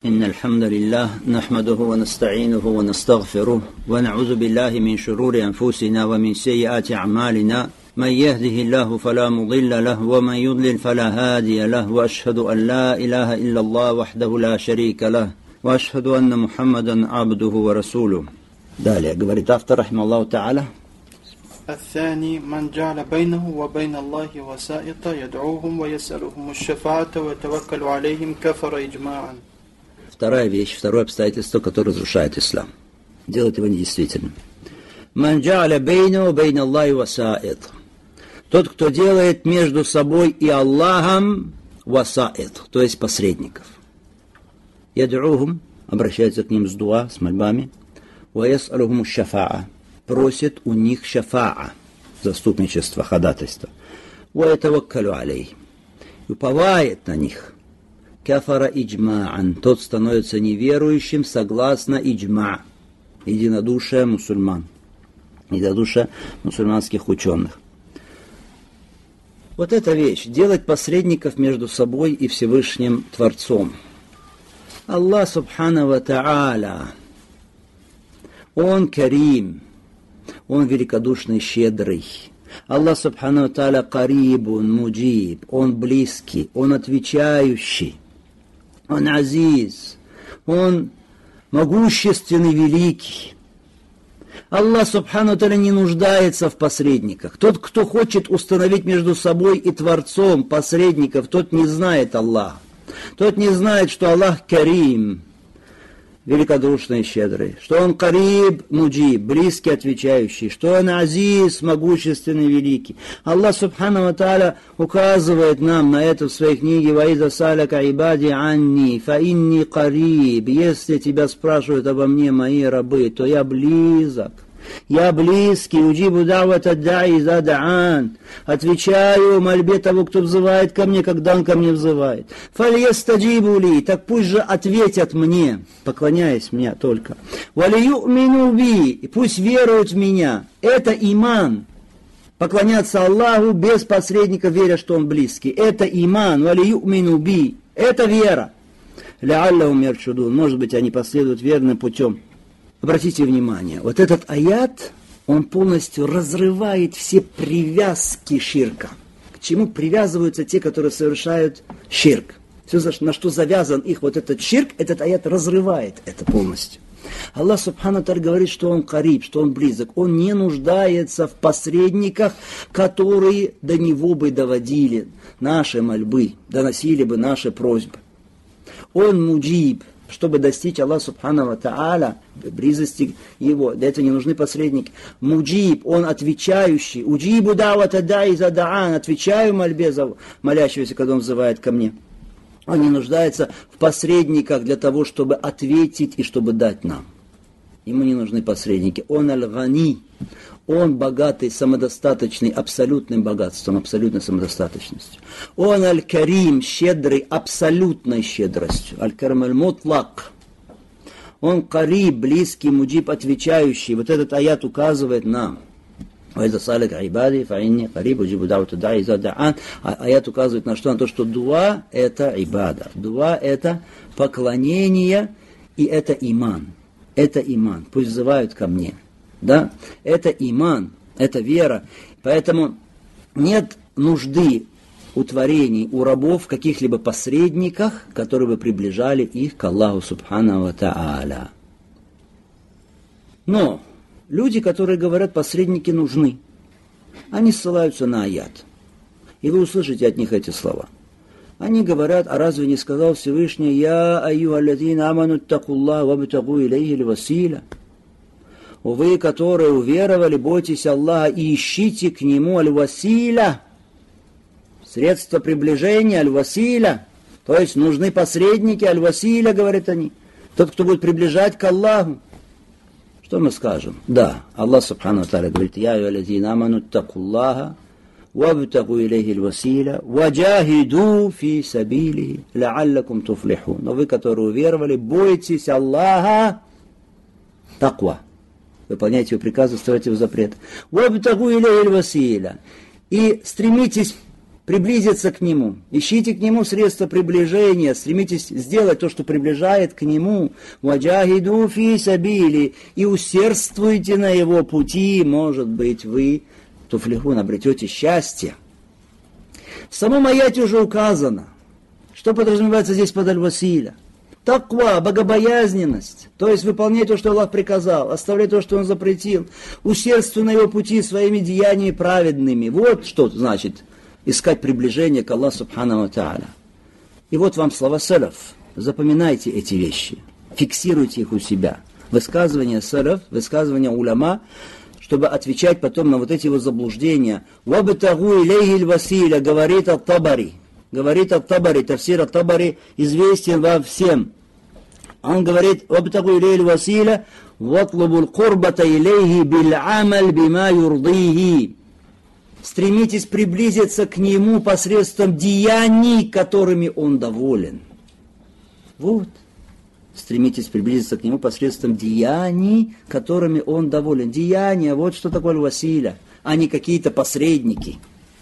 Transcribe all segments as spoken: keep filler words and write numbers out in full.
إن الحمد لله نحمده ونستعينه ونستغفره ونعوذ بالله من شرور أنفسنا ومن سيئات أعمالنا من يهده الله فلا مضل له ومن يضلل فلا هادي له وأشهد أن لا إله إلا الله وحده لا شريك له وأشهد أن محمدا عبده ورسوله. Далее говорит автор رحمه تعالى: الثاني من جعل بينه وبين الله وسائط يدعوهم ويسألهم الشفاعة ويتوكل عليهم كفر إجماعا. Вторая вещь, второе обстоятельство, которое разрушает ислам, делает его недействительным. Ман джа'аля бейна бейна Аллахи васаид. Тот, кто делает между собой и Аллахом васаид, то есть посредников. Яд'ухум, обращается к ним с дуа, с мольбами. Ва яс'алухум шафа'a, просит у них шафа'a, заступничество, ходатайство. Ва ятаваккалю алейхим, уповает на них. Кафара иджма'ан, тот становится неверующим согласно иджма', единодушие мусульман, единодушие мусульманских ученых. Вот эта вещь, делать посредников между собой и Всевышним Творцом. Аллах субхана ва та'аля, Он карим, Он великодушный, щедрый. Аллах субхана ва та'аля карибун, муджиб, Он близкий, Он отвечающий. Он азиз, Он могущественный, великий. Аллах субхану та'аля не нуждается в посредниках. Тот, кто хочет установить между собой и Творцом посредников, тот не знает Аллаха. Тот не знает, что Аллах карим, великодушный и щедрый, что Он кариб, муджиб, близкий, отвечающий, что Он азиз, могущественный, великий. Аллах субхану ва та'аля указывает нам на это в своей книге: «Ваиза саляка ибади анни, фа инни кариб». Если тебя спрашивают обо мне мои рабы, то я близок. Я близкий, уджибу давата да'и иза да'ан. Отвечаю мольбе того, кто взывает ко мне, когда он ко мне взывает. Фальястаджибу ли, так пусть же ответят мне, поклоняясь мне только. Валию'мину би, и пусть веруют в меня. Это иман. Поклоняться Аллаху без посредника, веря, что Он близкий. Это иман. Валию'мину би. Это вера. Ля'аллахум яршудун. Может быть, они последуют верным путем. Обратите внимание, вот этот аят, он полностью разрывает все привязки ширка. К чему привязываются те, которые совершают ширк? Все, на что завязан их вот этот ширк, этот аят разрывает это полностью. Аллах субхану та'аля говорит, что Он кариб, что Он близок. Он не нуждается в посредниках, которые до Него бы доводили наши мольбы, доносили бы наши просьбы. Он муджиб. Чтобы достичь Аллаха субхану ва та'аля, близости Его, для этого не нужны посредники. Муджиб, Он отвечающий. Уджибу давата да'и иза да'ан, отвечаю мольбе за молящегося, когда он взывает ко мне. Он не нуждается в посредниках для того, чтобы ответить и чтобы дать нам. Ему не нужны посредники. Он аль-гани, Он богатый, самодостаточный, абсолютным богатством, абсолютной самодостаточностью. Он аль-карим, щедрый, абсолютной щедростью. Аль-карим аль-мутлак. Он кариб, близкий, муджиб, отвечающий. Вот этот аят указывает нам. Аят указывает на что? На то, что дуа – это ибада. Дуа – это поклонение, и это иман. Это иман. Пусть взывают ко мне. Да? Это иман, это вера. Поэтому нет нужды у творений, у рабов в каких-либо посредниках, которые бы приближали их к Аллаху субхану ва та'аля. Но люди, которые говорят, посредники нужны, они ссылаются на аят. И вы услышите от них эти слова. Они говорят: а разве не сказал Всевышний: «Я айюхаллазина аману аттакуллаха вабтагу илейхи аль-василя»? Вы, которые уверовали, бойтесь Аллаха и ищите к Нему аль-василя, средства приближения, аль-василя, то есть нужны посредники, аль-василя, говорят они, тот, кто будет приближать к Аллаху. Что мы скажем? Да, Аллах субхану ва та'аля говорит: «Я айюхаллазина аману аттакуллаха вабтагу илейхи аль-василя ваджахиду фи сабилихи ла'аллакум туфлихун». Но вы, которые уверовали, бойтесь Аллаха, таква. Выполняйте его приказы, вставайте его запрет. «Вабтагу илейхи аль-василя». И стремитесь приблизиться к Нему. Ищите к Нему средства приближения, стремитесь сделать то, что приближает к Нему. «Ваджахиду фи сабили» и усердствуйте на Его пути, может быть, вы туфлихун обретете счастье. В самом аяте уже указано, что подразумевается здесь под аль-василя. Таква, богобоязненность, то есть выполнять то, что Аллах приказал, оставлять то, что Он запретил, усердствуй на Его пути своими деяниями праведными. Вот что значит искать приближение к Аллаху субхану ва тааля. И вот вам слова салаф. Запоминайте эти вещи, фиксируйте их у себя. Высказывания салаф, высказывания уляма, чтобы отвечать потом на вот эти вот заблуждения. «Вабтагу илейхи аль-василя», говорит ат-Табари. Говорит ат-Табари, тафсир ат-Табари известен вам всем. Он говорит: «Вабтагу илейхи аль-василя, ватлубу аль-курбата илейхи биль-амаль бима юрдихи». Стремитесь приблизиться к Нему посредством деяний, которыми Он доволен. Вот. Стремитесь приблизиться к Нему посредством деяний, которыми Он доволен. Деяния, вот что такое аль-василя, а не какие-то посредники.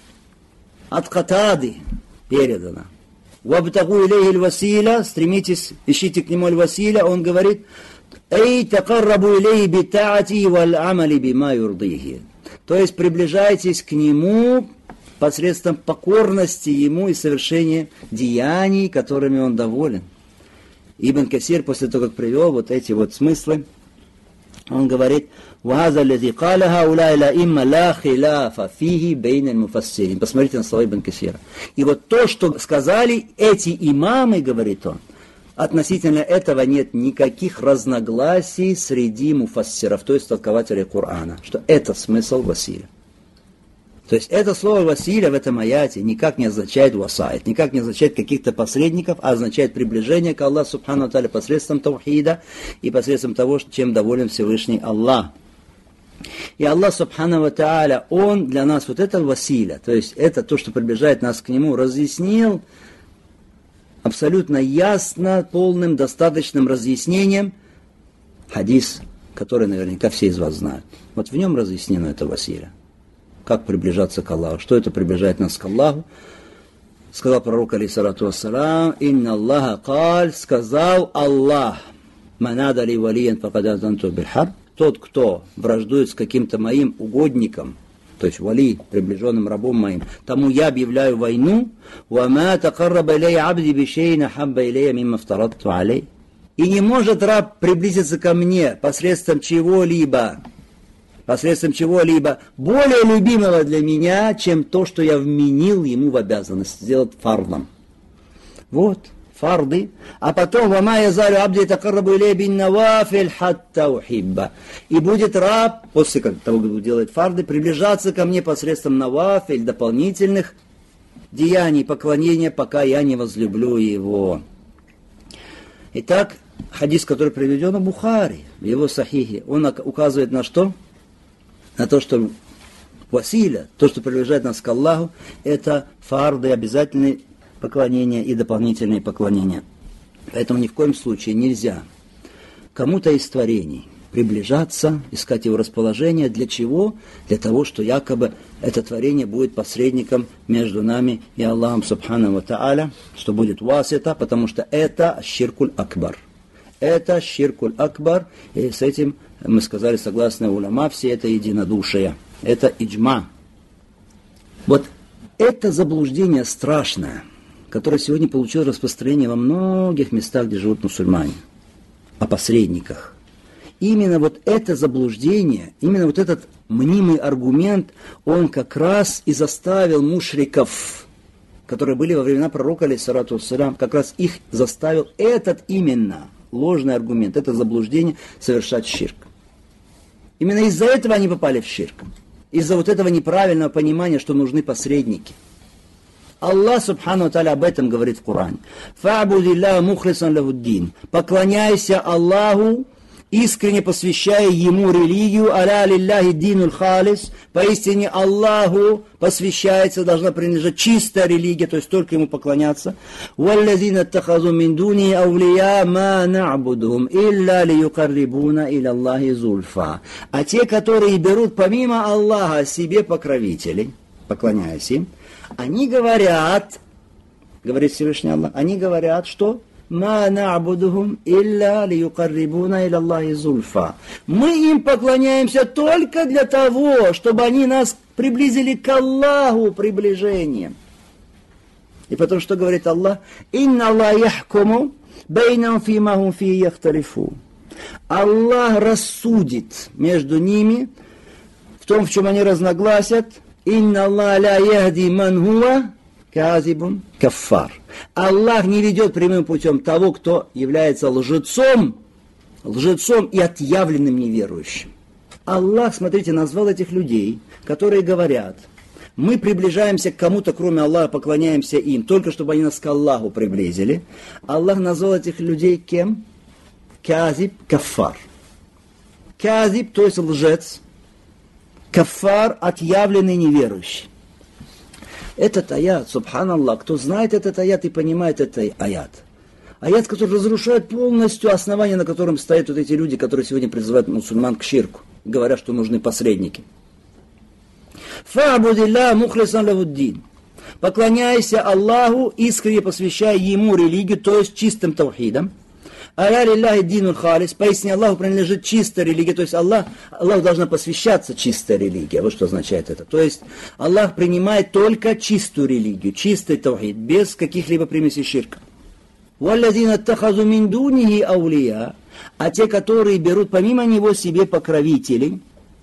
От Катады передано. «Вабтагу илейхи аль-василя», стремитесь, ищите к Нему аль-василя, Он говорит: «Эй такаррабу илейхи битаати валь-амали бима юрдихи». То есть приближайтесь к Нему посредством покорности Ему и совершения деяний, которыми Он доволен. Ибн Касир, после того, как привел вот эти вот смыслы, он говорит: «Ваза лази каля хауля иля имма ла хиляфа фихи бейн аль-муфассирин». Посмотрите на слова Ибн Касира. И вот то, что сказали эти имамы, говорит он, относительно этого нет никаких разногласий среди муфассиров, то есть толкователей Корана, что это смысл василя. То есть это слово василя в этом аяте никак не означает васаид, никак не означает каких-то посредников, а означает приближение к Аллаху субхану ва тааля посредством таухида и посредством того, чем доволен Всевышний Аллах. И Аллах субхану ва тааля, Он для нас вот это василя, то есть это то, что приближает нас к Нему, разъяснил абсолютно ясно, полным, достаточным разъяснением хадис, который наверняка все из вас знают. Вот в нем разъяснено это василя. Как приближаться к Аллаху, что это приближает нас к Аллаху. Сказал пророк, алейхиссалату вассалам: «Инна Аллаха каль», сказал Аллах: «Манада ли валиян факад азанту биль-харб». Тот, кто враждует с каким-то моим угодником, то есть вали, приближенным рабом моим, тому я объявляю войну. «Вама такарраба илейя абди бишейна хабба илейя мимма фтарадту алей». И не может раб приблизиться ко мне посредством чего-либо, посредством чего-либо более любимого для меня, чем то, что я вменил ему в обязанность сделать фардом. Вот, фарды. А потом «Вама язалю абди такаррабу илейя бин навафиль хатта ухибба». И будет раб, после того, как делает фарды, приближаться ко мне посредством навафиль, дополнительных деяний, поклонения, пока я не возлюблю его. Итак, хадис, который приведен у Бухари, в его сахихе, он указывает на что? На то, что василя, то, что приближает нас к Аллаху, это фарды, обязательные поклонения и дополнительные поклонения. Поэтому ни в коем случае нельзя кому-то из творений приближаться, искать его расположение. Для чего? Для того, что якобы это творение будет посредником между нами и Аллахом субхану ва тааля, что будет васита, потому что это ширкуль акбар. Это ширкуль акбар, и с этим мы сказали, согласно уляма, все это единодушие. Это иджма. Вот это заблуждение страшное, которое сегодня получило распространение во многих местах, где живут мусульмане, о посредниках. Именно вот это заблуждение, именно вот этот мнимый аргумент, он как раз и заставил мушриков, которые были во времена пророка, алейхиссалату вассалям, как раз их заставил этот именно ложный аргумент, это заблуждение совершать ширк. Именно из-за этого они попали в ширк. Из-за вот этого неправильного понимания, что нужны посредники. Аллах субхану ва тааля об этом говорит в Коране. «Фа'будилляха мухлисан лахуддин». Поклоняйся Аллаху, искренне посвящая Ему религию. «Аля лилляхи динул халис». Поистине Аллаху посвящается, должна принадлежать чистая религия, то есть только Ему поклоняться. «Валлазина аттахазу мин дуни аулия ма на'будухум илля лиюкаррибуна иля Аллахи зульфа». А те, которые берут помимо Аллаха себе покровителей, поклоняясь им, Они говорят, говорит Всевышний Аллах, они говорят, что «Ма на'будухум илля лиюкаррибуна иля Аллахи зульфа». Мы им поклоняемся только для того, чтобы они нас приблизили к Аллаху приближением. И потом что говорит Аллах? «Инна Аллах яхкуму бейнам фима хум фи яхталифу». Аллах рассудит между ними в том, в чем они разногласят. «Инна Аллах ля яхди ман хуа казибун каффар». Аллах не ведет прямым путем того, кто является лжецом, лжецом и отъявленным неверующим. Аллах, смотрите, назвал этих людей, которые говорят, мы приближаемся к кому-то, кроме Аллаха, поклоняемся им, только чтобы они нас к Аллаху приблизили. Аллах назвал этих людей кем? Казиб, каффар. Казиб, то есть лжец. Каффар, отъявленный неверующий. Этот аят, субханаллах, кто знает этот аят и понимает этот аят. Аят, который разрушает полностью основание, на котором стоят вот эти люди, которые сегодня призывают мусульман к ширку. Говорят, что нужны посредники. Фа'будилля мухлисан лахуддин. Поклоняйся Аллаху, искренне посвящая Ему религию, то есть чистым тавхидом. Аля лилляхи динул халис. Поистине Аллаху принадлежит чистая религия. То есть Аллах, Аллаху должна посвящаться чистая религия. Вот что означает это. То есть Аллах принимает только чистую религию, чистый тавхид, без каких-либо примесей ширка. Валлазина аттахазу мин дунихи аулия. А те, которые берут помимо него себе покровителей,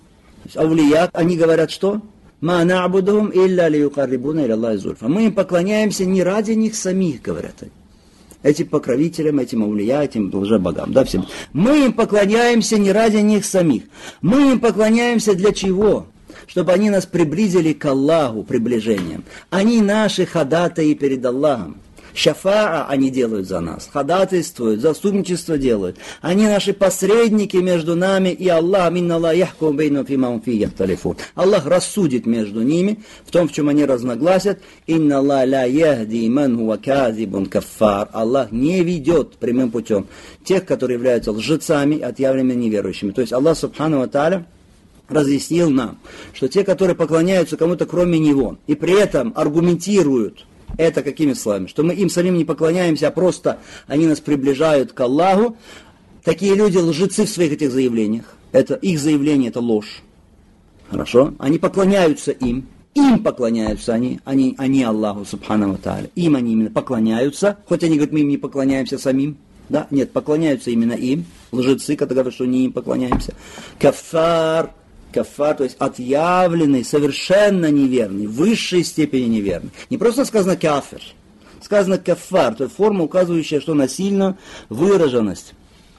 аулия, они говорят что? Ма на'будухум илля лиюкаррибуна иля Аллахи зульфа. Мы им поклоняемся не ради них самих, говорят они. Этим покровителям, этим аулия, этим лжебогам. Да, всем. Мы им поклоняемся не ради них самих. Мы им поклоняемся для чего? Чтобы они нас приблизили к Аллаху приближением. Они наши ходатаи перед Аллахом. Шафаа они делают за нас, ходатайствуют, заступничество делают. Они наши посредники между нами и Аллахом. Инна Аллах яхкум бейнахум фима хум фи яхталифун. Аллах рассудит между ними в том, в чем они разногласят. Инна Аллах ля яхди ман хуа казибун каффар. Аллах не ведет прямым путем тех, которые являются лжецами, отъявленными неверующими. То есть Аллах субхану ва тааля разъяснил нам, что те, которые поклоняются кому-то кроме Него, и при этом аргументируют это какими словами? Что мы им самим не поклоняемся, а просто они нас приближают к Аллаху. Такие люди лжецы в своих этих заявлениях. Это, их заявление это ложь. Хорошо? Они поклоняются им. Им поклоняются они, они, они Аллаху субхану ва тааля. Им они именно поклоняются. Хоть они говорят, мы им не поклоняемся самим. Да? Нет, поклоняются именно им. Лжецы, когда говорят, что не им поклоняемся. Кафар. Кафар, то есть отъявленный, совершенно неверный, в высшей степени неверный. Не просто сказано кафир, сказано кафар, то есть форма, указывающая, что на сильную выраженность.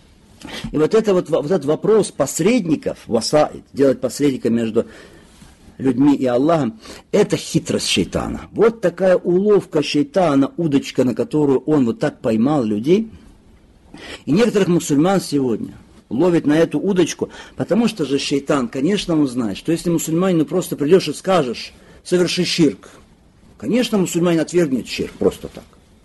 И вот, это вот, вот этот вопрос посредников, васаид, делать посредника между людьми и Аллахом, это хитрость шейтана. Вот такая уловка шейтана, удочка, на которую он вот так поймал людей. И некоторых мусульман сегодня ловит на эту удочку, потому что же шейтан, конечно, он знает, что если мусульманину просто придешь и скажешь, соверши ширк, конечно, мусульманин отвергнет ширк просто так.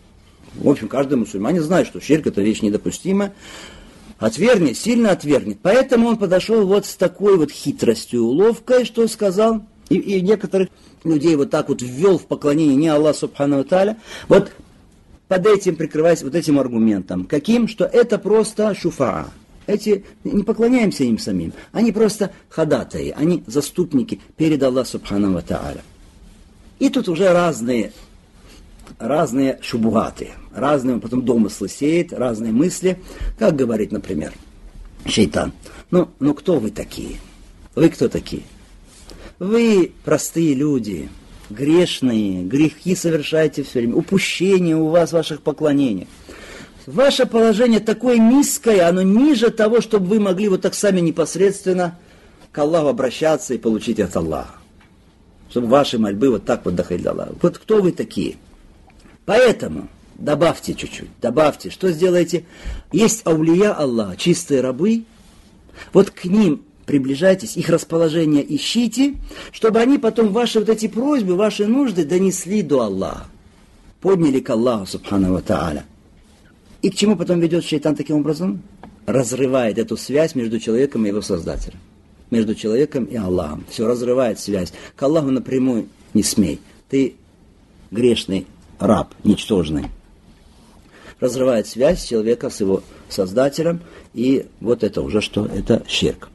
В общем, каждый мусульманин знает, что ширк это вещь недопустимая, отвергнет, сильно отвергнет. Поэтому он подошел вот с такой вот хитростью, уловкой, что сказал, и, и некоторых людей вот так вот ввел в поклонение не Аллах субхану ва тааля, вот под этим прикрываясь вот этим аргументом. Каким? Что это просто шуфаа. Эти не поклоняемся им самим. Они просто ходатаи, они заступники перед Аллахом субхану ва тааля. И тут уже разные, разные шубугаты, разные потом домыслы сеет, разные мысли. Как говорит, например, шейтан. Ну, ну кто вы такие? Вы кто такие? Вы простые люди, грешные, грехи совершаете все время, упущения у вас в ваших поклонениях. Ваше положение такое низкое, оно ниже того, чтобы вы могли вот так сами непосредственно к Аллаху обращаться и получить от Аллаха. Чтобы ваши мольбы вот так вот доходили до Аллаха. Вот кто вы такие? Поэтому добавьте чуть-чуть, добавьте, что сделаете? Есть аулия Аллаха, чистые рабы, вот к ним приближайтесь, их расположение ищите, чтобы они потом ваши вот эти просьбы, ваши нужды донесли до Аллаха. Подняли к Аллаху субхану ва тааля. И к чему потом ведет шейтан таким образом? Разрывает эту связь между человеком и его Создателем. Между человеком и Аллахом. Все, разрывает связь. К Аллаху напрямую не смей. Ты грешный раб, ничтожный, разрывает связь человека с его Создателем, и вот это уже что? Это ширк.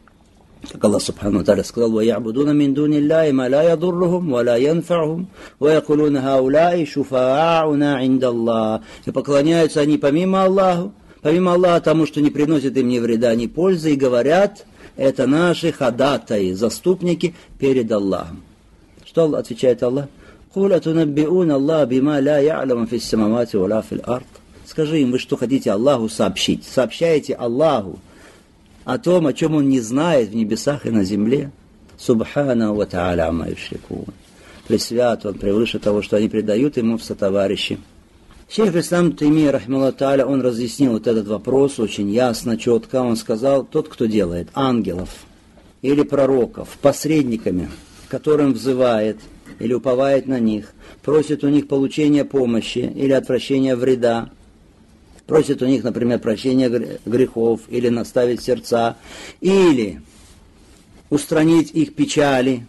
Как Аллах Субхану Тааля сказал: وَيَعْبُدُونَ مِن دُونِ اللَّهِ مَا لَا يَضُرُّهُمْ وَلَا يَنْفَعُهُمْ وَيَقُولُونَ هَؤُلَاءِ شُفَعَاؤُنَا عِندَ اللَّهِ. И поклоняются они помимо Аллаха, помимо Аллаха тому, что не приносит им ни вреда, ни пользы, и говорят: это наши ходатаи, заступники перед Аллахом. Что отвечает Аллах? قُلْ أَتُنَبِّئُونَ اللَّهَ بِمَا لَا يَعْلَمُ فِي السَّمَاوَاتِ وَلَا فِي الْأَرْضِ. Скажи им, вы что хотите Аллаху сообщить? Сообщаете Аллаху о том, о чем Он не знает в небесах и на земле. Субхана ва та'аля амма юшрикун. Пресвят Он, превыше того, что они предают Ему в сотоварищи. Шейх ислам Таймия, рахмаллаху та'аля, он разъяснил вот этот вопрос очень ясно, четко. Он сказал: тот, кто делает ангелов или пророков посредниками, которым взывает или уповает на них, просит у них получения помощи или отвращения вреда, просит у них, например, прощения грехов, или наставить сердца, или устранить их печали,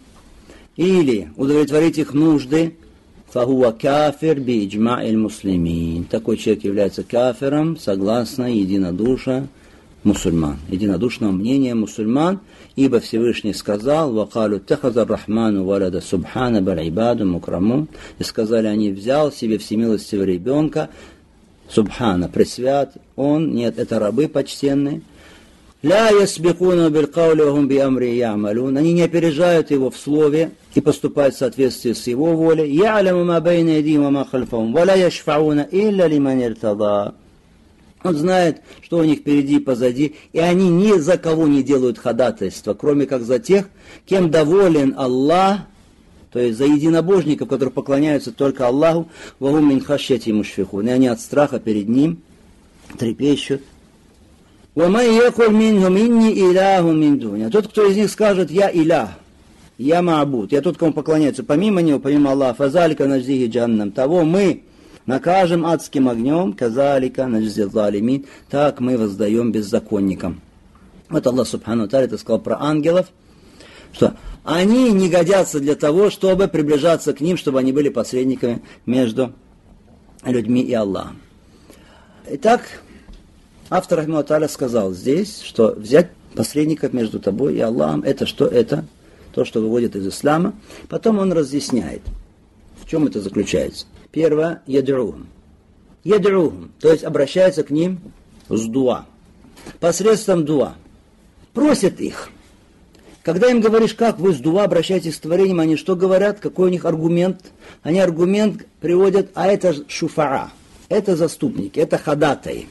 или удовлетворить их нужды, фахуа кафир би иджма'иль муслимин. Такой человек является кафиром согласно единодушию мусульман, единодушного мнения мусульман, ибо Всевышний сказал: «Вакалу тахазар рахману валада субхана баль ибаду мукраму». И сказали они: взял себе всемилостивого ребенка, субхана, пресвят он, нет, это рабы почтенные. Ля ясбикуна биль каули ва хум би амри я'малун. Они не опережают его в слове и поступают в соответствии с его волей. Я'ламу ма байна айдихим ва ма хальфахум ва ла яшфауна илля лиман иртада. Он знает, что у них впереди и позади, и они ни за кого не делают ходатайства, кроме как за тех, кем доволен Аллах, то есть за единобожников, которые поклоняются только Аллаху, вахум мин хашьяти мушфихун, и они от страха перед Ним трепещут. Вамай якуль минхум инни иляху мин дуня. Тот, кто из них скажет: я илях, я маабуд, я тот, кому поклоняются помимо него, помимо Аллаха, фазалика наджзихи джаннам, того мы накажем адским огнем, казалика наджзи залимин, так мы воздаем беззаконникам. Вот Аллах Субхану Тааля это сказал про ангелов, что они не годятся для того, чтобы приближаться к ним, чтобы они были посредниками между людьми и Аллахом. Итак, автор Рахмаху Тааля сказал здесь, что взять посредников между тобой и Аллахом, это что? Это то, что выводит из ислама. Потом он разъясняет, в чем это заключается. Первое, яд'ухум. Яд'ухум, то есть обращается к ним с дуа. Посредством дуа. Просит их. Когда им говоришь, как вы с дуа обращаетесь к творениям, они что говорят, какой у них аргумент? Они аргумент приводят: а это шуфаа, это заступники, это ходатаи.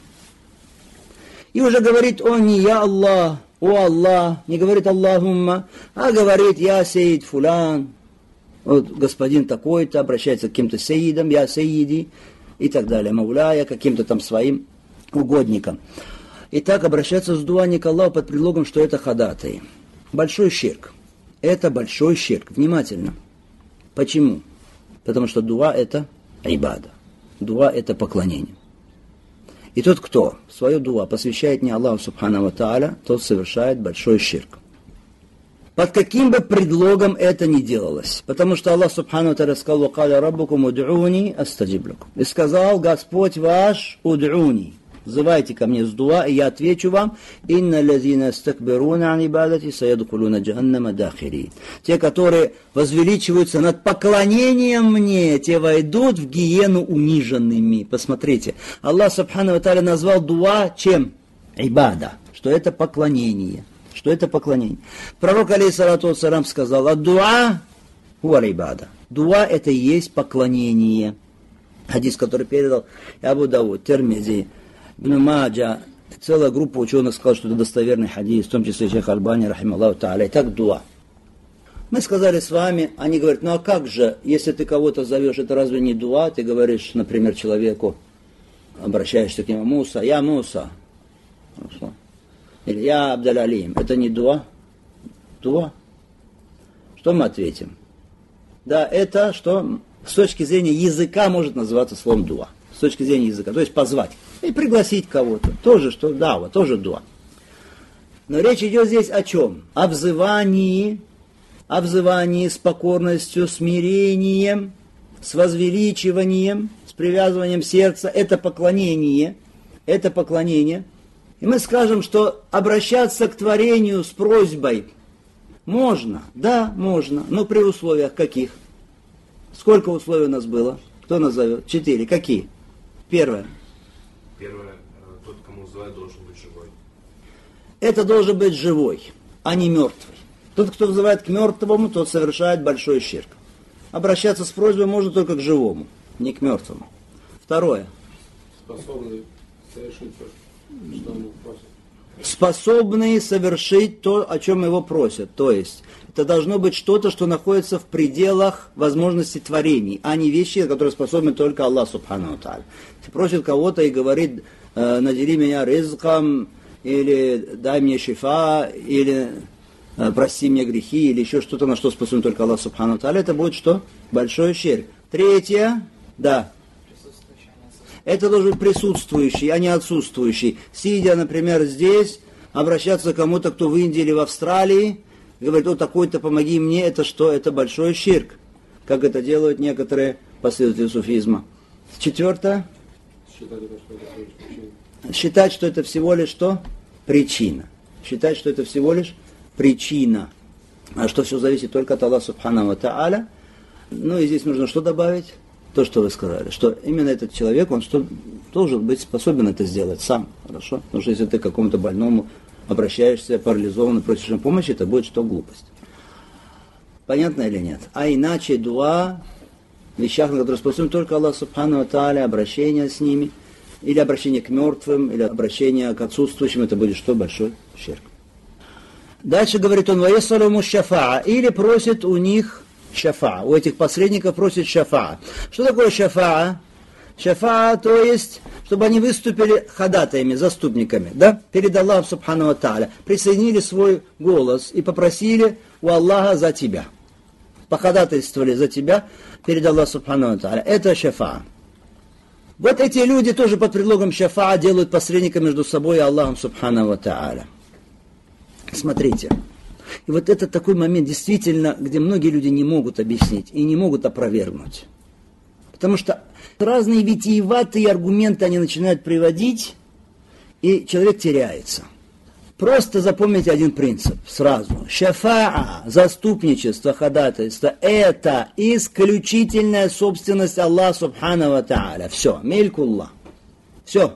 И уже говорит он не я Аллах, о Аллах, не говорит Аллахумма, а говорит: я сейид фулян, вот господин такой-то, обращается к каким-то сейидам, я сейиди, и так далее, мауляя, каким-то там своим угодникам. И так обращаться с дуа не к Аллаху под предлогом, что это ходатаи. Большой ширк. Это большой ширк. Внимательно. Почему? Потому что дуа это ибада. Дуа это поклонение. И тот, кто свою дуа посвящает не Аллаху Субхану ва Тааля, тот совершает большой ширк. Под каким бы предлогом это ни делалось. Потому что Аллах Субхану ва Тааля сказал: «Вакаля раббукум уд'уни астаджиб лакум». И сказал Господь ваш: уд'уни. Взывайте ко мне с дуа, и я отвечу вам: «Инна лазина астакбируна ан ибадати саядхулуна джаханнама дахирин». Те, которые возвеличиваются над поклонением мне, те войдут в гиену униженными. Посмотрите, Аллах Субхану ва Тааля назвал дуа чем? Ибада, что это поклонение. Что это поклонение. Пророк, алейхиссалату вассалам, сказал: «Ад-дуа хуа ибада». Дуа это и есть поклонение. Хадис, который передал Абу Дауд, Тирмизи, Ибн Маджа, целая группа ученых сказала, что это достоверный хадис, в том числе шейх Альбани, рахималлаху тааля. Итак, дуа. Мы сказали с вами, они говорят: ну а как же, если ты кого-то зовешь, это разве не дуа? Ты говоришь, например, человеку, обращаешься к нему: Муса, я Муса. Или я Абдаль-Алим. Это не дуа? Дуа. Что мы ответим? Да, это что с точки зрения языка может называться словом дуа. С точки зрения языка. То есть позвать. И пригласить кого-то. Тоже что? Дава, тоже дуа. Но речь идет здесь о чем? О взывании, о взывании с покорностью, смирением с возвеличиванием, с привязыванием сердца, это поклонение, это поклонение. И мы скажем, что обращаться к творению с просьбой можно, да, можно, но при условиях каких? Сколько условий у нас было? Кто назовет? Четыре. Какие? Первое. Первое, тот, кому взывает, должен быть живой. Это должен быть живой, а не мертвый. Тот, кто взывает к мертвому, тот совершает большой ширк. Обращаться с просьбой можно только к живому, не к мертвому. Второе. Способный совершить то, что он просит. Способный совершить то, о чем его просят. То есть, это должно быть что-то, что находится в пределах возможностей творений, а не вещи, которые способны только Аллах Субхану ва Тааля. Если просит кого-то и говорит, надели меня ризком, или дай мне шифа, или прости мне грехи, или еще что-то, на что способен только Аллах Субхану ва Тааля, это будет что? Большой ширк. Третье, да. Это должен быть присутствующий, а не отсутствующий. Сидя, например, здесь, обращаться к кому-то, кто в Индии или в Австралии, говорит, о, такой-то, помоги мне, это что? Это большой ширк. Как это делают некоторые последователи суфизма. Четвертое. Считать, что это всего лишь что? Причина. Считать, что это всего лишь причина. А что все зависит только от Аллаха Субхану ва Тааля. Ну и здесь нужно что добавить? То, что вы сказали, что именно этот человек, он что, должен быть способен это сделать сам, хорошо? Потому что если ты к какому-то больному обращаешься, парализованный, просишь им помощи, это будет что, глупость. Понятно или нет? А иначе дуа, вещах, на которые способен только Аллах Субхану ва Тааля, обращение с ними, или обращение к мертвым, или обращение к отсутствующим, это будет что, большой ширк. Дальше говорит он, «Ваесалуму шафаа», или просит у них шафа. У этих посредников просит шафа. Что такое шафа? Шафа, то есть, чтобы они выступили ходатаями, заступниками, да, перед Аллахом Субхану ва Тааля, присоединили свой голос и попросили у Аллаха за тебя. Походатайствовали за тебя перед Аллахом Субхану ва Тааля. Это шафа. Вот эти люди тоже под предлогом шафа делают посредника между собой и Аллахом Субхану ва Тааля. Смотрите. И вот это такой момент, действительно, где многие люди не могут объяснить и не могут опровергнуть. Потому что разные витиеватые аргументы они начинают приводить, и человек теряется. Просто запомните один принцип сразу. Шафаа, заступничество, ходатайство, это исключительная собственность Аллаха Субхану ва Тааля. Все, мелькуллах. Все.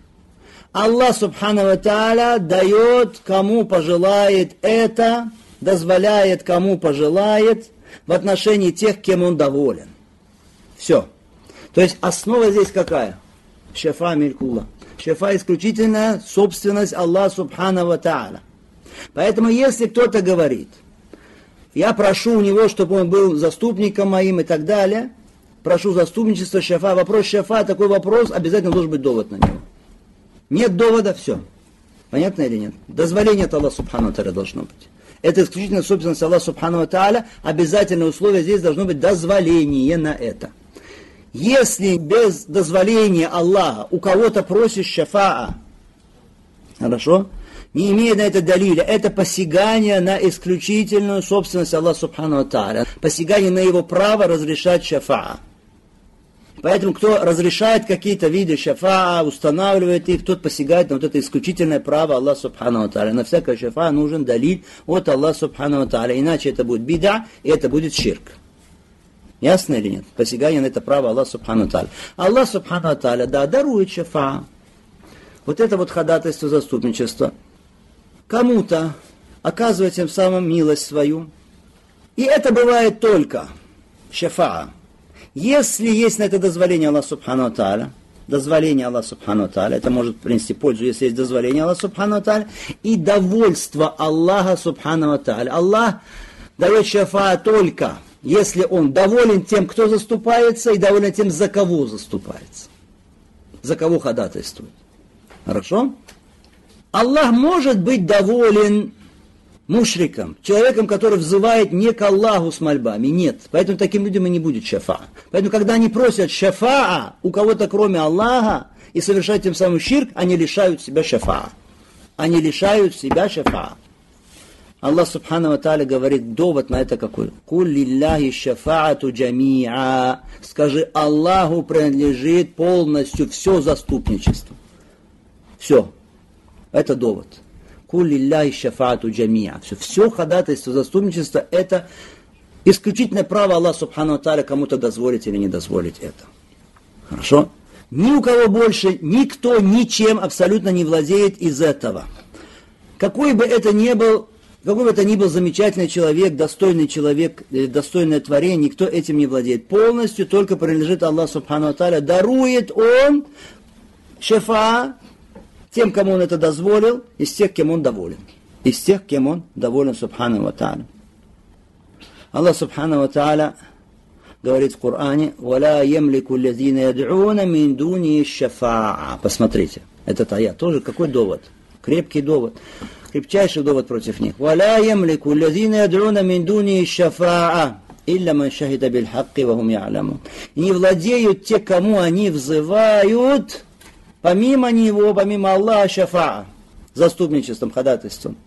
Аллах Субхану ва Тааля дает, кому пожелает это, дозволяет, кому пожелает, в отношении тех, кем он доволен. Все. То есть основа здесь какая? Шафа милькулла. Шафа исключительная собственность Аллаха Субхану ва Тааля. Поэтому если кто-то говорит, я прошу у него, чтобы он был заступником моим и так далее, прошу заступничество, шафа, вопрос шафа, такой вопрос, обязательно должен быть довод на него. Нет довода, все. Понятно или нет? Дозволение от Аллаха Субхану ва Тааля должно быть. Это исключительно собственность Аллаха Субхану ва Тааля. Обязательное условие здесь должно быть дозволение на это. Если без дозволения Аллаха у кого-то просишь шафаа, хорошо, не имея на это далиля, это посягание на исключительную собственность Аллаха Субхану ва Тааля. Посягание на его право разрешать шафаа. Поэтому, кто разрешает какие-то виды шафаа, устанавливает их, тот посягает на вот это исключительное право Аллаха Субхану ва Тааля. На всякое шафаа нужен далиль от Аллаха Субхану ва Тааля. Иначе это будет бида, и это будет ширк. Ясно или нет? Посягание на это право Аллаха Субхану ва Тааля. Аллах Субхану ва Тааля, да, дарует шафаа. Вот это вот ходатайство, заступничество. Кому-то оказывает тем самым милость свою. И это бывает только шафаа. Если есть на это дозволение Аллаха Субхану ва Тааля, дозволение Аллаха Субхану ва Тааля, это может принести пользу, если есть дозволение Аллаха Субхану ва Тааля, и довольство Аллаха Субхану ва Тааля. Аллах дает шафаа только, если он доволен тем, кто заступается, и доволен тем, за кого заступается, за кого ходатайствует. Хорошо? Аллах может быть доволен мушриком, человеком, который взывает не к Аллаху с мольбами, нет. Поэтому таким людям и не будет шафаа. Поэтому, когда они просят шафаа у кого-то кроме Аллаха и совершают тем самым ширк, они лишают себя шафаа. Они лишают себя шафаа. Аллах Субхану ва Тааля говорит, довод на это какой? «Куль лилляхи шафаату джамиа». Скажи, Аллаху принадлежит полностью все заступничество. Все. Это довод. «Куль лилляхи шафаату джамиа». Все, все ходатайство, заступничество, это исключительное право Аллаха Субхану ва Тааля кому-то дозволить или не дозволить это. Хорошо? Ни у кого больше, никто ничем абсолютно не владеет из этого. Какой бы это ни был, какой бы это ни был замечательный человек, достойный человек, достойное творение, никто этим не владеет. Полностью только принадлежит Аллаху Субхану ва Тааля. Дарует Он шафа тем, кому Он это дозволил, из тех, кем Он доволен. Из тех, кем Он доволен, Субхану ва Тааля. Аллах Субхану ва Тааля говорит в Коране: «Валя ямлику лазина яд'уна мин дуни шафаа». Посмотрите, этот аят тоже какой довод? Крепкий довод, крепчайший довод против них. «Валя ямлику лазина яд'уна мин дуни шафаа, илля ман шахида биль хакки ва хум я'ламун». Не владеют те, кому они взывают, помимо него, помимо Аллаха, шафаа, заступничеством, ходатайством.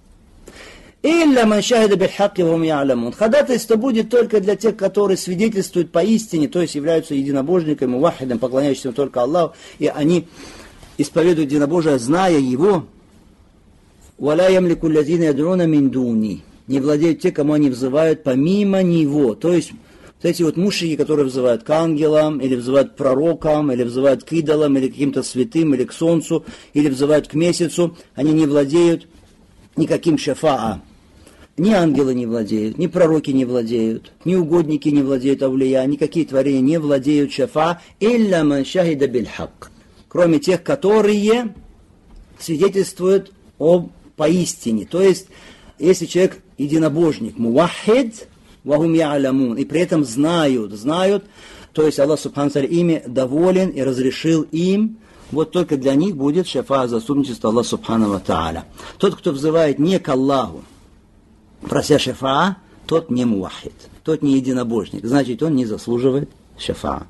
«Илля ман шахида биль хакки ва хум я'ламун». Ходатайство будет только для тех, которые свидетельствуют поистине, то есть являются единобожниками, мувахидом, поклоняющимся только Аллаху, и они исповедуют единобожие, зная Его. «Валя ямлику лазина яд'уна мин дуни». Не владеют те, кому они взывают помимо Него. То есть вот эти вот мушрики, которые взывают к ангелам, или взывают к пророкам, или взывают к идолам, или к каким-то святым, или к солнцу, или взывают к месяцу, они не владеют никаким шафаа. Ни ангелы не владеют, ни пророки не владеют, ни угодники не владеют авлия, никакие творения не владеют шафа, илля ман шахида биль хак. Кроме тех, которые свидетельствуют о поистине. То есть, если человек единобожник, мувахид, ва хум я'ламун, и при этом знают, знают, то есть Аллах Субхану ва Тааля ими доволен и разрешил им, вот только для них будет шафа, заступничество Аллаха Субхану ва Тааля. Тот, кто взывает не к Аллаху, прося шафа, тот не мувахид, тот не единобожник, значит, он не заслуживает шафа.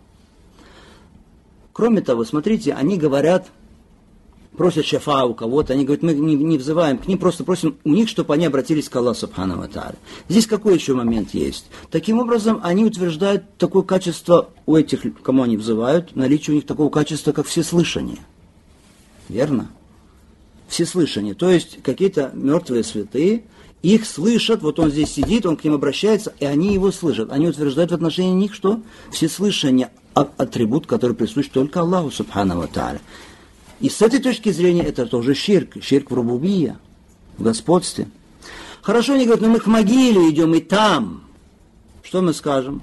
Кроме того, смотрите, они говорят, просят шафа у кого-то, они говорят, мы не, не взываем к ним, просто просим у них, чтобы они обратились к Аллаху Субхану ва Тааля. Здесь какой еще момент есть? Таким образом, они утверждают такое качество у этих, кому они взывают, наличие у них такого качества, как всеслышание. Верно? Всеслышание. То есть, какие-то мертвые святые, их слышат, вот он здесь сидит, он к ним обращается, и они его слышат. Они утверждают в отношении них, что всеслышание – атрибут, который присущ только Аллаху Субхану ва Тааля. И с этой точки зрения это тоже ширк, ширк в рубубия, в господстве. Хорошо, они говорят, но мы к могиле идем, и там. Что мы скажем?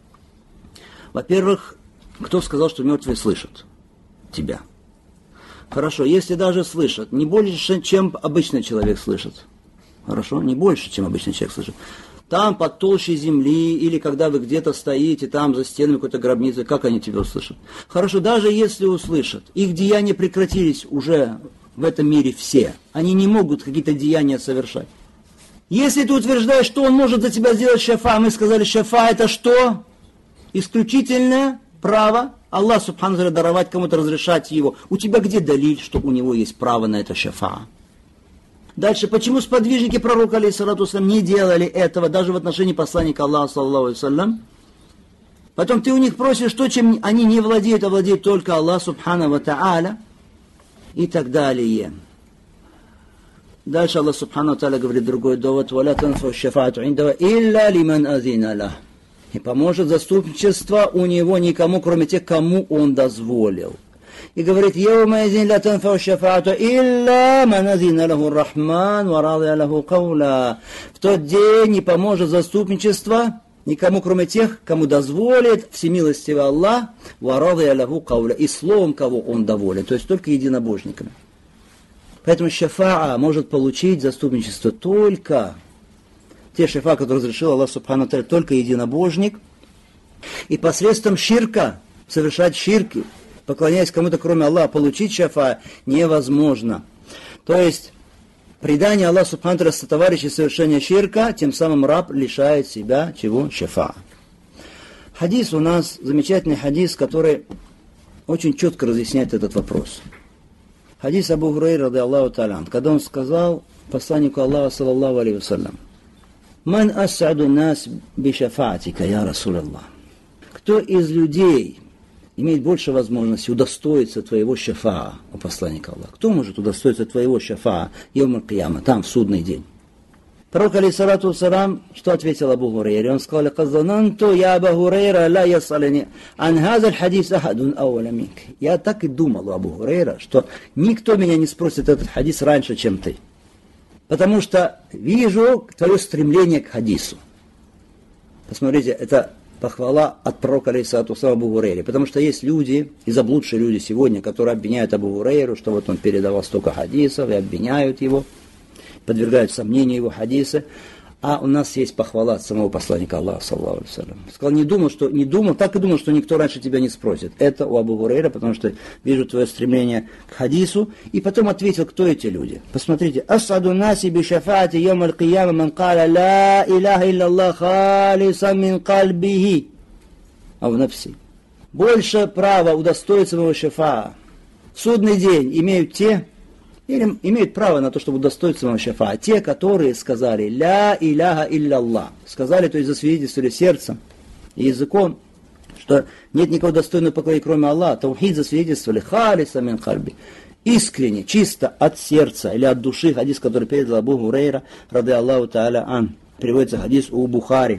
Во-первых, кто сказал, что мертвые слышат тебя? Хорошо, если даже слышат, не больше, чем обычный человек слышит. Хорошо, не больше, чем обычный человек слышит. Там под толщей земли, или когда вы где-то стоите, там за стенами какой-то гробницы, как они тебя услышат? Хорошо, даже если услышат, их деяния прекратились уже в этом мире все. Они не могут какие-то деяния совершать. Если ты утверждаешь, что он может за тебя сделать шафа, мы сказали, шафа это что? Исключительное право Аллах Субхану ва Тааля даровать кому-то, разрешать его. У тебя где далиль, что у него есть право на это шафа? Дальше, почему сподвижники пророка, алейхиссалату вассалям, не делали этого, даже в отношении посланника Аллаха, саллаллаху алейхи вассалям? Потом ты у них просишь, что, чем они не владеют, а владеет только Аллах, Субхану ва Тааля, и так далее. Дальше Аллах, Субхану ва Тааля, говорит другой довод, «Валя танфау шафаату индава илля лиман азина лах». И поможет заступничество у него никому, кроме тех, кому он дозволил. И говорит, «Яумаизин ла танфау шафаату илля ман азина лаху рахман ва радия лаху каула». В тот день не поможет заступничество никому, кроме тех, кому дозволит всемилостивый Аллах, ва радия лаху каула, и словом, кого он доволен, то есть только единобожниками. Поэтому шафаа может получить заступничество только те шафа, которые разрешил Аллах Субхану ва Тааля, только единобожник, и посредством ширка, совершать ширки, поклоняясь кому-то, кроме Аллаха, получить шафа невозможно. То есть, предание Аллаху Субхану ва Тааля сотоварищей совершения ширка, тем самым раб лишает себя чего? Шафа. Хадис у нас, замечательный хадис, который очень четко разъясняет этот вопрос. Хадис Абу Хурайра, ради Аллаху Тааля, когда он сказал, посланнику Аллаха, саллаллаху алейхи вассалям: «Ман ас'аду нас бишафаатика, я Расул Аллах». Кто из людей имеет больше возможности удостоиться твоего шафаа, у посланника Аллаха? Кто может удостоиться твоего шафаа йом аль-кияма, там, в судный день? Пророк, алейхиссалату вассалам, что ответил Абу Хурейре? Он сказал: «Казананту я Абу Хурейра ла ясалини ан хазаль хадис ахадун ауля минк». Я так и думал, Абу Хурейра, что никто меня не спросит этот хадис раньше, чем ты. Потому что вижу твое стремление к хадису. Посмотрите, это похвала от пророка, алейхиссалату вассалам, Абу Хурейре. Потому что есть люди, и заблудшие люди сегодня, которые обвиняют Абу Хурейру, что вот он передавал столько хадисов, и обвиняют его, подвергают сомнению его хадисы. А у нас есть похвала от самого посланника Аллаха, саллаллаху алейхи ва саллям. Сказал: не думал, что, не думал, так и думал, что никто раньше тебя не спросит. Это у Абу Хурейра, потому что вижу твое стремление к хадису. И потом ответил, кто эти люди. Посмотрите. «Ас'аду наси би шафаати йом аль-кияма ман каля ла илляха илляллах халисан мин кальбихи ав нафси». Больше права удостоиться моего шафаа в судный день имеют те, или имеют право на то, чтобы удостоиться моего шафаа, те, которые сказали «Ля иляха илляллах», сказали, то есть засвидетельствовали сердцем и языком, что нет никого достойного поклонения, кроме Аллаха. Таухид засвидетельствовали «Халиса мин кальби», искренне, чисто от сердца или от души. Хадис, который передал Абу Хурейра, рады Аллаху та'аля ан, переводится хадис у Бухари.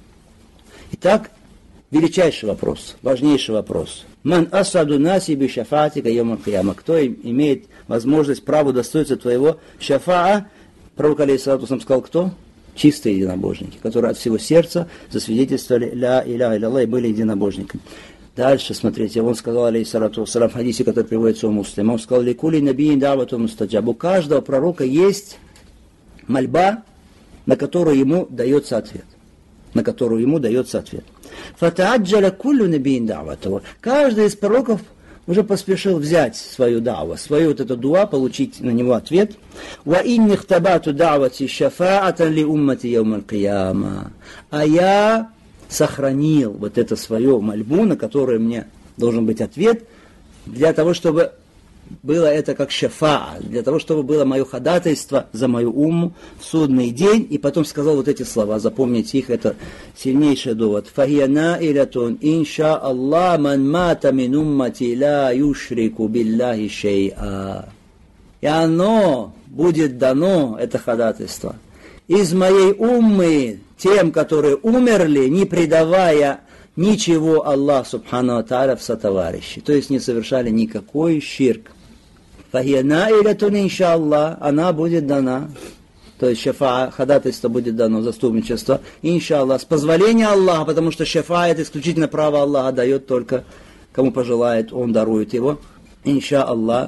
Итак, величайший вопрос, важнейший вопрос. «Ман асаду наси би шафаатика йом аль-кияма». Кто имеет возможность, право удостоиться твоего шафаа? Пророк, алейхиссалату вассалам, сказал, кто? Чистые единобожники, которые от всего сердца засвидетельствовали «Ля иляха илляллах» и были единобожниками. Дальше, смотрите, он сказал, алейхиссалату вассалам, в хадисе, который приводится у Муслима, он сказал: «Ликули набиин давату мустаджаб». У каждого пророка есть мольба, на которую ему дается ответ. На которую ему дается ответ. «Фатааджаля куллю набиин давату». Каждый из пророков уже поспешил взять свою даву, свою вот эту дуа, получить на него ответ. «Ва инни хтабату давати шафаатан ли уммати йом аль-кияма». А я сохранил вот это свою мольбу, на которую мне должен быть ответ, для того, чтобы было это как шафаа, для того, чтобы было мое ходатайство за мою умму в судный день. И потом сказал вот эти слова, запомните их, это сильнейший довод. «Фахия наилятун инша Аллах ман мата мин уммати ла юшрику билляхи шей'a». И оно будет дано, это ходатайство, из моей уммы тем, которые умерли, не предавая ничего Аллах субхану ва тааля в сотоварищи, то есть не совершали никакой ширк. «Фахия наилятун инша Аллах», она будет дана, то есть шафаа, ходатайство будет дано, заступничество, инша Аллах, с позволения Аллаха, потому что шафаа — это исключительно право Аллаха, дает только кому пожелает, он дарует его, инша Аллах.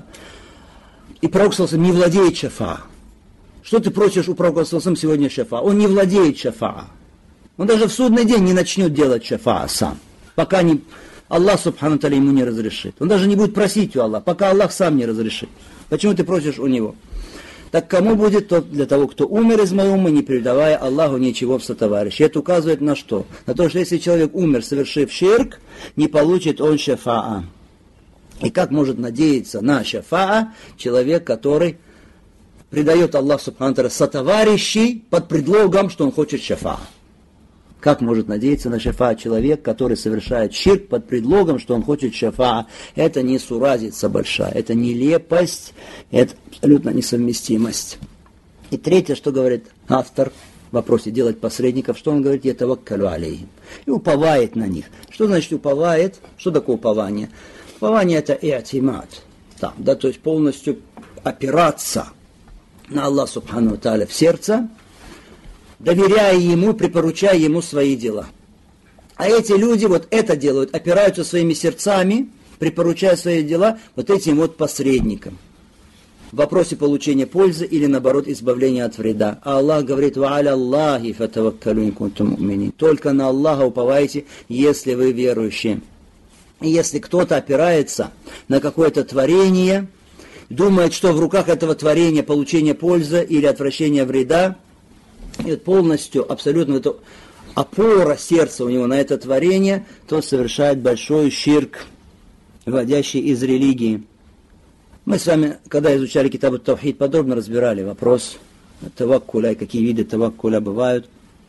И пророк саллаллаху алейхи ва саллям не владеет шафаа. Что ты просишь у пророка саллаллаху алейхи ва саллям сегодня шафаа? Он не владеет шафаа. Он даже в судный день не начнет делать шафаа сам, пока не, Аллах субхану та'аля ему не разрешит. Он даже не будет просить у Аллаха, пока Аллах сам не разрешит. Почему ты просишь у него? Так кому будет? Тот для того, кто умер из моей уммы, не предавая Аллаху ничего в сотоварищи. Это указывает на что? На то, что если человек умер, совершив ширк, не получит он шафаа. И как может надеяться на шафаа человек, который предает Аллах субхану та'аля сотоварищей под предлогом, что он хочет шафаа? Как может надеяться на шафаа человек, который совершает ширк под предлогом, что он хочет шафаа? Это не суразица большая, это нелепость, это абсолютно несовместимость. И третье, что говорит автор в вопросе делать посредников, что он говорит: «Я таваккалю алейхим». И уповает на них. Что значит уповает? Что такое упование? Упование — это и'тимад, да, да, то есть полностью опираться на Аллах субхану ва тааля в сердце, доверяя ему, припоручая ему свои дела. А эти люди вот это делают, опираются своими сердцами, припоручая свои дела вот этим вот посредникам в вопросе получения пользы или, наоборот, избавления от вреда. А Аллах говорит: «Ва аля Аллахи фатаваккалу ин кунтум му'минин». Только на Аллаха уповайте, если вы верующие. И если кто-то опирается на какое-то творение, думает, что в руках этого творения получение пользы или отвращение вреда, и вот полностью, абсолютно это опора сердца у него на это творение, то совершает большой ширк, выводящий из религии. Мы с вами, когда изучали Китаб ат-Таухид, подробно разбирали вопрос таваккуля и какие виды таваккуля бывают.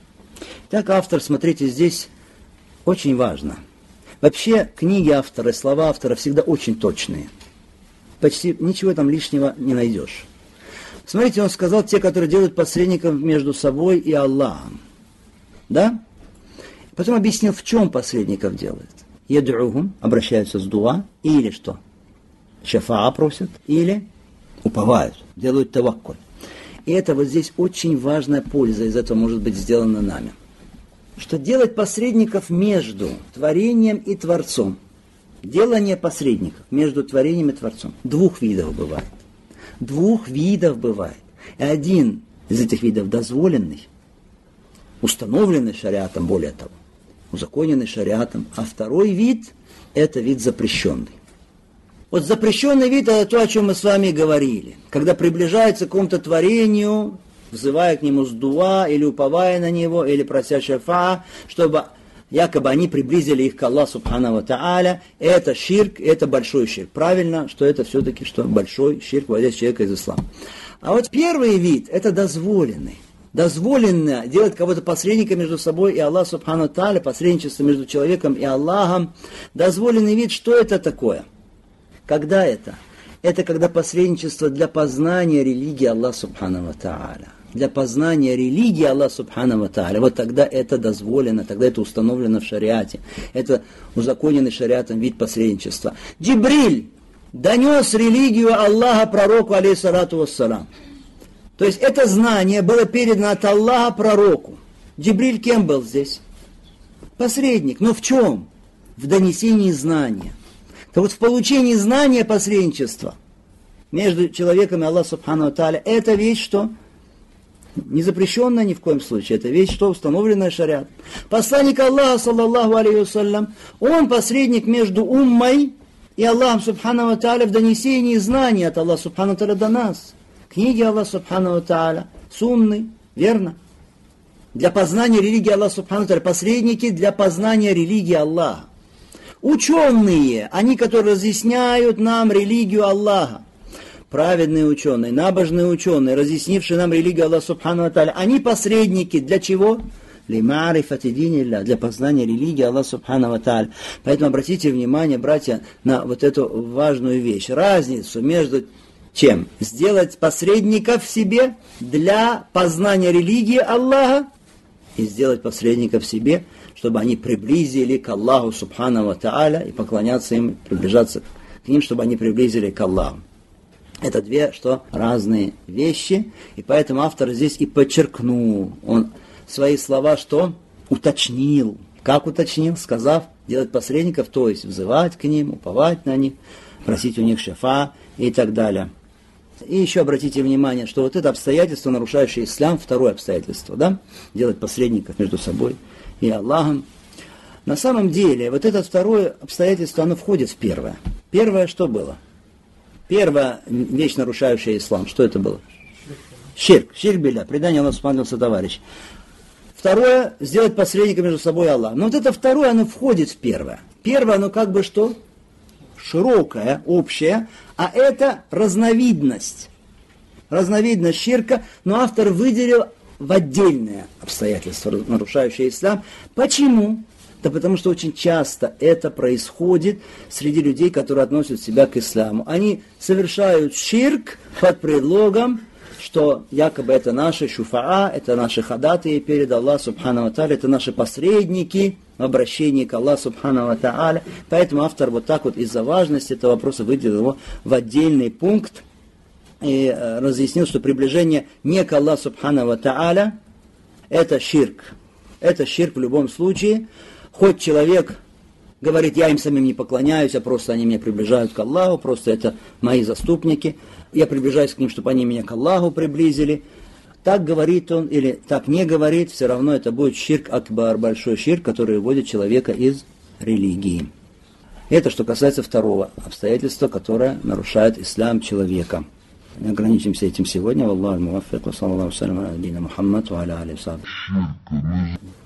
Так автор, смотрите, здесь очень важно. Вообще книги автора, слова автора всегда очень точные. Почти ничего там лишнего не найдешь. Смотрите, он сказал, те, которые делают посредников между собой и Аллахом. Да? Потом объяснил, в чем посредников делает. Яд'ухум, обращаются с дуа, или что? Шафаа просят, или уповают, делают таваккуль. И это вот здесь очень важная польза из этого может быть сделана нами. Что делать посредников между творением и Творцом. Делание посредников между творением и Творцом. Двух видов бывает. Двух видов бывает. И один из этих видов дозволенный, установленный шариатом, более того, узаконенный шариатом, а второй вид – это вид запрещенный. Вот запрещенный вид – это то, о чем мы с вами говорили. Когда приближается к какому-то творению, взывая к нему с дуа, или уповая на него, или прося шафа, чтобы якобы они приблизили их к Аллаху субхану ва тааля, это ширк, это большой ширк. Правильно, что это все-таки что большой ширк, выводящий человека из ислама. А вот первый вид – это дозволенный. Дозволено делать кого-то посредника между собой и Аллах субхану ва тааля, посредничество между человеком и Аллахом. Дозволенный вид, что это такое? Когда это? Это когда посредничество для познания религии Аллаха субхану ва тааля. Для познания религии Аллаха субхану ва тааля. Вот тогда это дозволено, тогда это установлено в шариате. Это узаконенный шариатом вид посредничества. Джибриль донес религию Аллаха пророку, алейхиссалату вассалам. То есть это знание было передано от Аллаха пророку. Джибриль кем был здесь? Посредник. Но в чем? В донесении знания. То вот в получении знания посредничества между человеком и Аллахом субхану ва тааля, это вещь, что не запрещенная ни в коем случае, это вещь, что установленная шариат. Посланник Аллаха, саллаллаху алейхи вассалям, он посредник между уммой и Аллахом субхану ва тааля в донесении знания от Аллаха субхану ва тааля до нас. Книги Аллаха субхану ва тааля, сунны, верно? Для познания религии Аллаха субхану ва тааля, посредники для познания религии Аллаха. Ученые, они, которые разъясняют нам религию Аллаха, праведные ученые, набожные ученые, разъяснившие нам религию Аллаха субхану ва тааля, они посредники для чего? Для познания религии Аллаха субхану ва тааля. Поэтому обратите внимание, братья, на вот эту важную вещь. Разницу между чем? Сделать посредников в себе для познания религии Аллаха и сделать посредников в себе, чтобы они приблизили к Аллаху субхану ва тааля и поклоняться им, приближаться к ним, чтобы они приблизили к Аллаху. Это две, что разные вещи, и поэтому автор здесь и подчеркнул, он свои слова что? Уточнил. Как уточнил? Сказав, делать посредников, то есть взывать к ним, уповать на них, просить у них шафа и так далее. И еще обратите внимание, что вот это обстоятельство, нарушающее ислам, второе обстоятельство, да? Делать посредников между собой и Аллахом. На самом деле, вот это второе обстоятельство, оно входит в первое. Первое что было? Первая вещь, нарушающая ислам, что это было? Ширк. Ширк биля, предание Аллаху субхану ва тааля товарищ. Второе, сделать посредника между собой и Аллахом. Но вот это второе, оно входит в первое. Первое, оно как бы что? Широкое, общее, а это разновидность. Разновидность ширка, но автор выделил в отдельное обстоятельство, нарушающее ислам. Почему? Да потому что очень часто это происходит среди людей, которые относят себя к исламу. Они совершают ширк под предлогом, что якобы это наши шуфаа, это наши ходатаи перед Аллахом субхану ва тааля, это наши посредники в обращении к Аллаху субхану ва тааля. Поэтому автор вот так вот из-за важности этого вопроса выделил его в отдельный пункт и э, разъяснил, что приближение не к Аллаху субхану ва тааля это ширк. Это ширк в любом случае. Хоть человек говорит, я им самим не поклоняюсь, а просто они меня приближают к Аллаху, просто это мои заступники, я приближаюсь к ним, чтобы они меня к Аллаху приблизили. Так говорит он или так не говорит, все равно это будет ширк акбар, большой ширк, который выводит человека из религии. Это что касается второго обстоятельства, которое нарушает ислам человека. Ограничимся этим сегодня. Валлаху муаффик, ва саллаллаху алейхи ва саллям, Мухаммад ва аля алейхи ва саллям.